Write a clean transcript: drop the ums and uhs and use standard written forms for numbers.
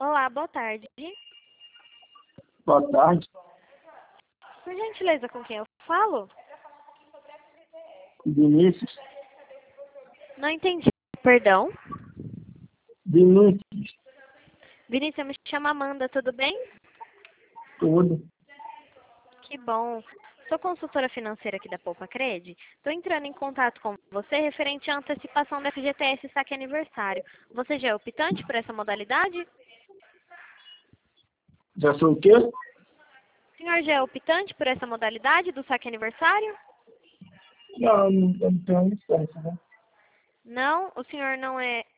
Olá, boa tarde. Boa tarde, Por gentileza, com quem eu falo? Vinícius. Não entendi. Perdão. Vinícius, Vinícius, eu me chamo Amanda, tudo bem? tudo. Que bom. Sou consultora financeira aqui da Poupa Cred. Estou entrando em contato com você referente à antecipação da FGTS Saque Aniversário. Você já é optante por essa modalidade? Já sou o quê? O senhor já é optante por essa modalidade do Saque Aniversário? Não, não tenho licença, né? Não, o senhor não é